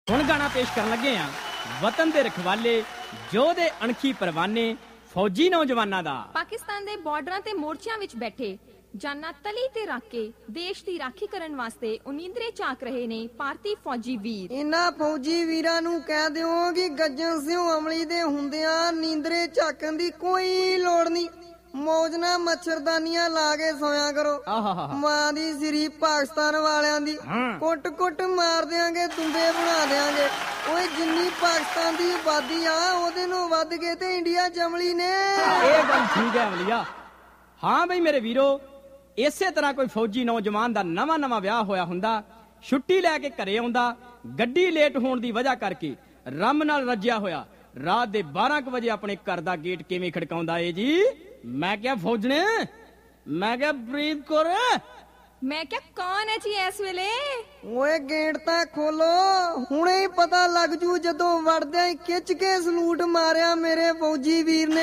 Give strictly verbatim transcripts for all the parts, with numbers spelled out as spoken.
ਹੁਣ ਗਾਣਾ ਪੇਸ਼ ਕਰਨ ਲੱਗੇ ਆ ਵਤਨ ਦੇ ਰਖਵਾਲੇ ਯੋਧੇ ਅਣਖੀ ਪਰਵਾਨੇ ਫੌਜੀ ਨੌਜਵਾਨਾਂ ਦਾ। ਪਾਕਿਸਤਾਨ ਦੇ ਬਾਰਡਰਾਂ ਤੇ ਮੋਰਚਿਆਂ ਵਿੱਚ ਬੈਠੇ ਜਾਨਾਂ ਤਲੀ ਤੇ ਰੱਖ ਕੇ ਦੇਸ਼ ਦੀ ਰਾਖੀ ਕਰਨ ਵਾਸਤੇ ਉਨੀਂਦਰੇ ਝਾਕ ਰਹੇ ਨੇ ਭਾਰਤੀ ਫੌਜੀ ਵੀਰ। ਇਹਨਾਂ ਫੌਜੀ ਵੀਰਾਂ ਨੂੰ ਕਹਿ ਦਿਓ ਕਿ ਗੱਜਣ ਸਿਉ ਅਮਲੀ ਦੇ ਹੁੰਦਿਆਂ ਨੀਂਦਰੇ ਝਾਕਣ ਦੀ ਕੋਈ ਲੋੜ ਨਹੀਂ। ਮੌਜ ਨਾਲ ਮੱਛਰਦਾਨੀਆਂ ਲਾ ਕੇ ਸੋਇਆ ਕਰੋ। ਮਾਂ ਦੀ ਸਿਰੀ ਪਾਕਿਸਤਾਨ ਵਾਲਿਆਂ ਦੀ ਕੁੱਟ ਕੁੱਟ ਮਾਰ ਦਿਆਂਗੇ, ਦੁੰਦੇ ਬਣਾ ਦਿਆਂਗੇ। ਓਏ ਜਿੰਨੀ ਪਾਕਿਸਤਾਨ ਦੀ ਆਬਾਦੀ ਆ ਉਹਦੇ ਨੂੰ ਵੱਧ ਕੇ ਤੇ ਇੰਡੀਆ ਜਮਲੀ ਨੇ। ਇਹ ਗੱਲ ਠੀਕ ਹੈ ਅਮਲੀਆ। ਹਾਂ ਬਈ ਮੇਰੇ ਵੀਰੋ, ਇਸੇ ਤਰ੍ਹਾਂ ਕੋਈ ਫੌਜੀ ਨੌਜਵਾਨ ਦਾ ਨਵਾਂ ਨਵਾਂ ਵਿਆਹ ਹੋਇਆ ਹੁੰਦਾ, ਛੁੱਟੀ ਲੈ ਕੇ ਘਰੇ ਆਉਂਦਾ, ਗੱਡੀ ਲੇਟ ਹੋਣ ਦੀ ਵਜ੍ਹਾ ਕਰਕੇ ਰੰਮ ਨਾਲ ਰੱਜਿਆ ਹੋਇਆ ਰਾਤ ਦੇ ਬਾਰਾਂ ਕੁ ਵਜੇ ਆਪਣੇ ਘਰ ਦਾ ਗੇਟ ਕਿਵੇਂ ਖੜਕਾਉਂਦਾ ਏ ਜੀ। ਮੈਂ ਕਿਹਾ ਫੌਜਣੇ, ਮੈਂ ਕਿਹਾ ਪ੍ਰੀਤ ਕੌਰ, ਮੈਂ ਕਿਹਾ ਕੌਣ ਹੈ ਜੀ ਇਸ ਵੇਲੇ। ਓਏ ਗੇਟ ਤਾਂ ਖੋਲੋ, ਹੁਣੇ ਹੀ ਪਤਾ ਲੱਗ ਜੂ ਜਦੋਂ ਵੜਦਿਆਂ ਹੀ ਖਿੱਚ ਕੇ ਸਲੂਟ ਮਾਰਿਆ ਮੇਰੇ ਫੌਜੀ ਵੀਰ ਨੇ।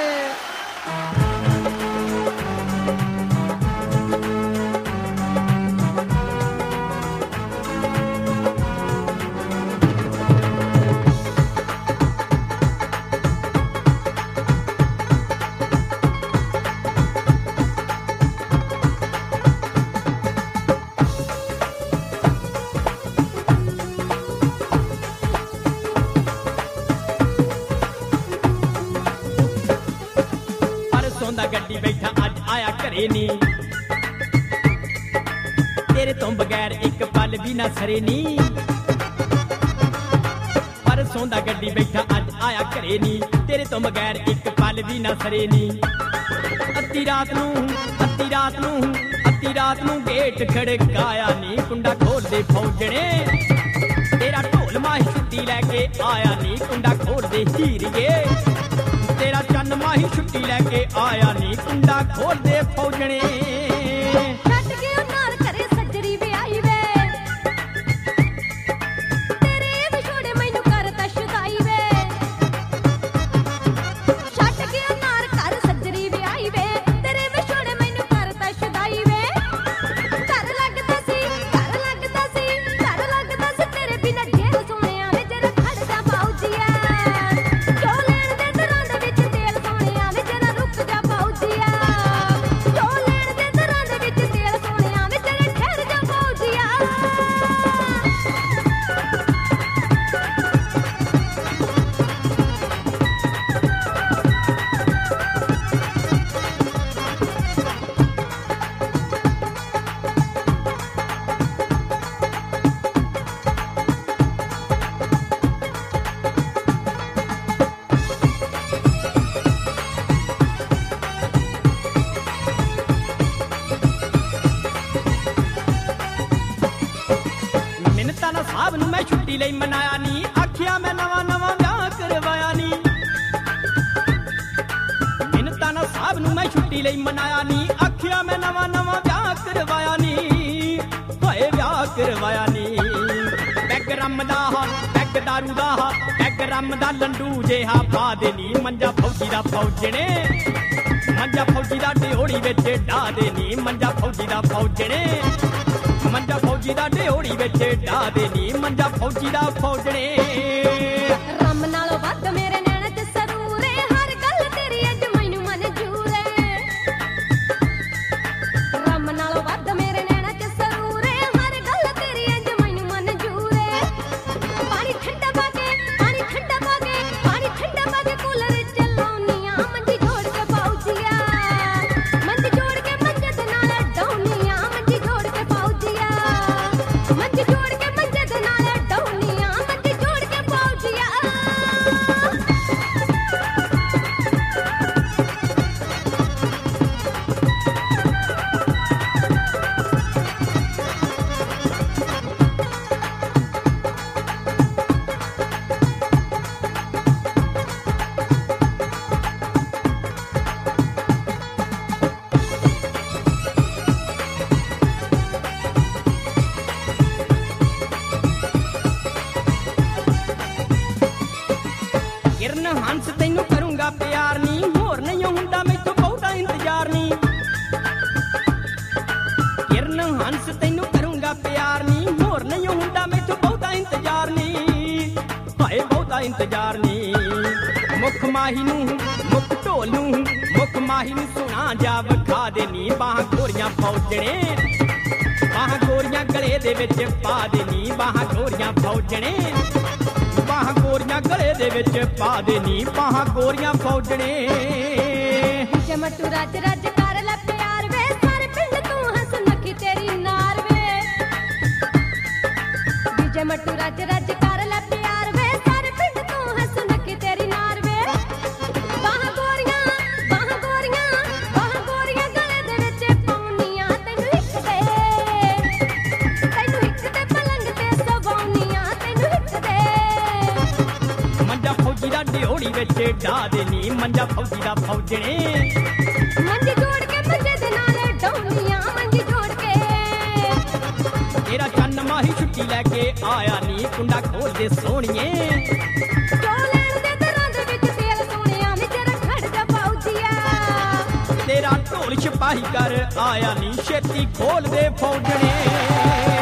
ਗੱਡੀ ਬੈਠਾ ਅੱਜ ਆਇਆ ਘਰੇ ਨੀ, ਤੇਰੇ ਤੋਂ ਬਗੈਰ ਇੱਕ ਪਲ ਵੀ ਨਾ ਸਰੇ ਨੀ। ਪਰਸੋਂ ਦਾ ਗੱਡੀ ਬੈਠਾ ਅੱਜ ਆਇਆ ਘਰੇ ਨੀ, ਤੇਰੇ ਤੋਂ ਬਗੈਰ ਇੱਕ ਪਲ ਵੀ ਨਾ ਸਰੇ ਨੀ। ਅੱਧੀ ਰਾਤ ਨੂੰ ਅੱਧੀ ਰਾਤ ਨੂੰ ਅੱਧੀ ਰਾਤ ਨੂੰ ਗੇਟ ਖੜਕਾਇਆ ਨੀ, ਕੁੰਡਾ ਖੋਲ ਦੇ ਫੌਜਣੇ, ਤੇਰਾ ਢੋਲ ਮਾਹੀ ਛੁੱਟੀ ਲੈ ਕੇ ਆਇਆ ਨੀ, ਕੁੰਡਾ ਖੋਲ ਦੇ ਹੀਰੀਏ, ਤੇਰਾ ਚੰਨ ਮਾਹੀ ਛੁੱਟੀ ਲੈ ਕੇ ਆਇਆ ਨੀ, ਕੁੰਡਾ ਖੋਲ ਦੇ ਫੌਜਣੇ। ਛੱਡ ਕੇ ਉਹ ਨਾਲ ਘਰੇ ਸੱਜਰੀ ਵਿਆਹੀ ਵੇ, ਤੇਰੇ ਵਿਛੋੜੇ ਮੈਨੂੰ ਕਰ ਤਸ਼ਦਾਈ ਵੇ। ਛੱਡ ਕੇ ਉਹ ਨਾਲ ਘਰ ਸੱਜਰੀ ਵਿਆਹੀ ਵੇ, ਤੇਰੇ ਵਿਛੋੜੇ ਮੈਨੂੰ ਕਰ ਤਸ਼ਦਾਈ ਵੇ। ਘਰ ਲੱਗਦਾ ਸੀ ਘਰ ਲੱਗਦਾ ਸੀ ਘਰ ਲੱਗਦਾ ਸੀ ਤੇਰੇ ਬਿਨਾ ਢੇਰ ਸੋਹਣਿਆ ਵੇ ਜਰਾ ਖੜ ਜਾ ਫੌਜੀਆ। ਕਿਉਂ ਲੈਣ ਦੇ ਦਰਾਂ ਦੇ ਵਿੱਚ ਤੇਲ ਸੋਹਣਿਆ ਵੇ ਜਰਾ ਰੁਕ ਜਾ ਫੌਜੀਆ। ਕਿਉਂ ਲੈਣ ਦੇ ਦਰਾਂ ਦੇ ਵਿੱਚ ਤੇਲ ਸੋਹਣਿਆ ਵੇ ਜਰਾ ਠਹਿਰ ਜਾ ਫੌਜੀਆ। ਮਿੰਨਤਾਂ ਨਾਲ ਸਾਹਿਬ ਨੂੰ ਮੈਂ ਛੁੱਟੀ ਲਈ ਮਨਾਇਆ ਨੀ, ਆਖਿਆ ਮੈਂ ਨਵਾਂ ਨਵਾਂ ਵਿਆਹ ਕਰਵਾਇਆ ਨੀ। ਮਿੰਨਤਾਂ ਨਾਲ ਸਾਹਿਬ ਨੂੰ ਮੈਂ ਛੁੱਟੀ ਲਈ ਮਨਾਇਆ ਨੀ, ਆਖਿਆ ਮੈਂ ਨਵਾਂ ਨਵਾਂ ਵਿਆਹ ਕਰਵਾਇਆ ਨੀ, ਹੋਏ ਵਿਆਹ ਕਰਵਾਇਆ ਨੀ। ਪੈਗ ਰੰਮ ਦਾ ਹਾ ਪੈਗ ਦਾਰੂ ਦਾ ਹਾ ਪੈਗ ਰੰਮ ਦਾ ਲੰਡੂ ਜਿਹਾ ਪਾ ਦੇ ਨੀ, ਮੰਜਾ ਫੌਜੀ ਦਾ ਫੌਜਣੇ, ਮੰਜਾ ਫੌਜੀ ਦਾ ਢਿਓੜੀ ਵਿੱਚ ਢਾ ਦੇ ਨੀ, ਮੰਜਾ ਫੌਜੀ ਦਾ ਫੌਜਣੇ, ਮੰਜਾ ਫੌਜੀ ਦਾ ਢਿਓੜੀ ਵਿੱਚ ਢਾ ਦੇ ਨੀ, ਮੰਜਾ ਫੌਜੀ ਦਾ ਫੌਜਣੇ। ਰੰਮ ਨਾਲੋਂ ਵੱਧ ਮੇਰੇ ਨੈਣ ਚ ਸਰੂਰ ਏ, ਹਰ ਗੱਲ ਤੇਰੀ ਅੱਜ ਮੈਨੂੰ ਮਨਜ਼ੂਰ ਏ। ਰੰਮ ਨਾਲੋਂ ਵੱਧ ਮੇਰੇ ਨੈਣ ਚ ਸਰੂਰ ਏ, ਹਰ ਗੱਲ ਤੇਰੀ ਅੱਜ ਮੈਨੂੰ ਮਨਜ਼ੂਰ ਏ। ਪਾਣੀ ਠੰਡਾ ਪਾ ਕੇ ਪਾਣੀ ਠੰਡਾ ਪਾ ਕੇ ਪਾਣੀ ਠੰਡਾ ਪਾ ਕੇ ਕੂਲਰ ਚਲਾਉਣੀਆਂ, ਮੰਜੀ ਜੋੜ ਕੇ ਫੌਜੀਆ, ਮੰਜੀ ਜੋੜ ਕੇ ਮੰਜੇ ਦੇ ਨਾਲ ਡਾਉਣੀਆਂ, ਮੰਜੀ ਜੋੜ ਕੇ ਫੌਜੀਆ, ਮੰਜੀ ਜੋੜ ਕੇ ਮੰਜੇ ਦੇ ਨਾਲ ਡਾਉਣੀਆਂ, ਮੰਜੀ ਜੋੜ ਕੇ ਫੌਜੀਆ। ਕਿਰਨ ਹੰਸ ਤੈਨੂੰ ਕਰੂੰਗਾ ਪਿਆਰ ਨੀ, ਹੋਰ ਨਹੀਂ ਹੁੰਦਾ ਮੈਥੋਂ ਬਹੁਤਾ ਇੰਤਜ਼ਾਰ ਨੀ। ਕਿਰਨ ਹੰਸ ਤੈਨੂੰ ਕਰੂੰਗਾ ਪਿਆਰ ਨੀ, ਹੋਰ ਨਹੀਂ ਹੁੰਦਾ ਮੈਥੋਂ ਬਹੁਤਾ ਇੰਤਜ਼ਾਰ ਨੀ। ਇੰਤਜ਼ਾਰ ਨੀ ਮੁੱਖ ਮਾਹੀ ਨੂੰ ਮੁੱਖ ਢੋਲ ਨੂੰ ਮੁੱਖ ਮਾਹੀ ਨੂੰ ਸੋਹਣਾ ਜਾ ਵਿਖਾ ਦੇ ਨੀ ਬਾਹਾਂ ਗੋਰੀਆਂ ਫੌਜਣੇ ਬਾਹਾਂ ਗੋਰੀਆਂ ਗਲੇ ਦੇ ਵਿੱਚ ਪਾ ਦੇ ਨੀ ਬਾਹਾਂ ਗੋਰੀਆਂ ਫੌਜਣੇ ਬਾਹਾਂ ਗੋਰੀਆਂ ਗਲੇ ਦੇ ਵਿੱਚ ਪਾ ਦੇ ਨੀ ਬਾਹਾਂ ਗੋਰੀਆਂ ਫੌਜਣੇ ਜਮਟੂ ਰੱਜ ਰੱਜ ਕਰ ਲੈ ਪਿਆਰ ਵੇ ਸਾਰੇ ਪਿੰਡ ਤੂੰ ਹੱਸ ਨੱਖੀ ਤੇਰੀ ਨਾਰ ਵੇ ਜਮਟੂ ਰੱਜ ਰੱਜ ਕਰ ਲੈ ਪਿਆਰ ਵੇ ਸਾਰੇ ਪਿੰਡ ਤੂੰ ਹੱਸ ਨੱਖੀ ਤੇਰੀ ਨਾਰ ਵੇ ਬਾਹਾਂ ਗੋਰੀਆਂ ਬਾਹਾਂ ਗੋਰੀਆਂ ਬਾਹਾਂ ਗੋਰੀਆਂ ਗਲੇ ਦੇ ਵਿੱਚ ਪਾਉਣੀਆਂ ਤੈਨੂੰ ਇੱਕ ਦੇ ਤੈਨੂੰ ਇੱਕ ਦੇ ਪਲੰਗ ਤੇ ਸਵਾਉਣੀਆਂ ਤੈਨੂੰ ਇੱਕ ਦੇ ਮੰਜਾ ਫੌਜੀ ਦਾ ਢਿਓੜੀ ਵਿੱਚ ਢਾ ਦੇ ਨੀ ਮੰਜਾ ਫੌਜੀ ਦਾ ਫੌਜਣੇ ਮੰਜੀ ਜੋੜ ਕੇ ਮੰਜੇ ਦੇ ਨਾਲ ਡੌਣੀਆਂ ਮੰਜੀ ਜੋੜ ਕੇ ਤੇਰਾ ਚੰਨ ਮਾਹੀ ਛੁੱਟੀ ਲੈ ਕੇ ਆਇਆ ਨੀ ਕੁੰਡਾ ਖੋਲ ਦੇ ਸੋਹਣੀਏ ਜੋ ਲੈਣ ਦੇ ਦਰਾਂ ਦੇ ਵਿੱਚ ਤੇਲ ਸੋਹਣਿਆ ਵਿੱਚ ਰੱਖੜ ਜਾ ਫੌਜੀਆ ਤੇਰਾ ਢੋਲ ਸਿਪਾਹੀ ਕਰ ਆਇਆ ਨੀ ਛੇਤੀ ਖੋਲ ਦੇ ਫੌਜਣੇ